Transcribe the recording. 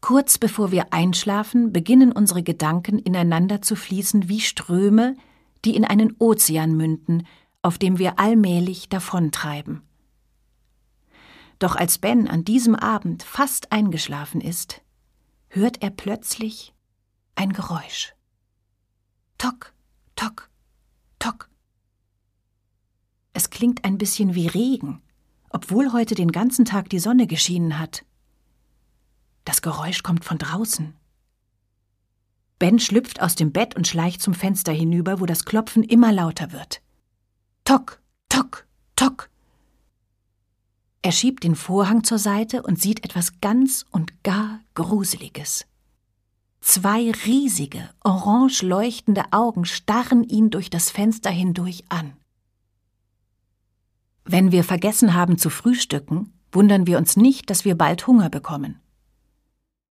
Kurz bevor wir einschlafen, beginnen unsere Gedanken ineinander zu fließen wie Ströme, die in einen Ozean münden, auf dem wir allmählich davontreiben. Doch als Ben an diesem Abend fast eingeschlafen ist, hört er plötzlich ein Geräusch. Tock, tock, tock. Es klingt ein bisschen wie Regen, obwohl heute den ganzen Tag die Sonne geschienen hat. Das Geräusch kommt von draußen. Ben schlüpft aus dem Bett und schleicht zum Fenster hinüber, wo das Klopfen immer lauter wird. Tock, tock, tock. Er schiebt den Vorhang zur Seite und sieht etwas ganz und gar Gruseliges. 2 riesige, orange leuchtende Augen starren ihn durch das Fenster hindurch an. Wenn wir vergessen haben zu frühstücken, wundern wir uns nicht, dass wir bald Hunger bekommen.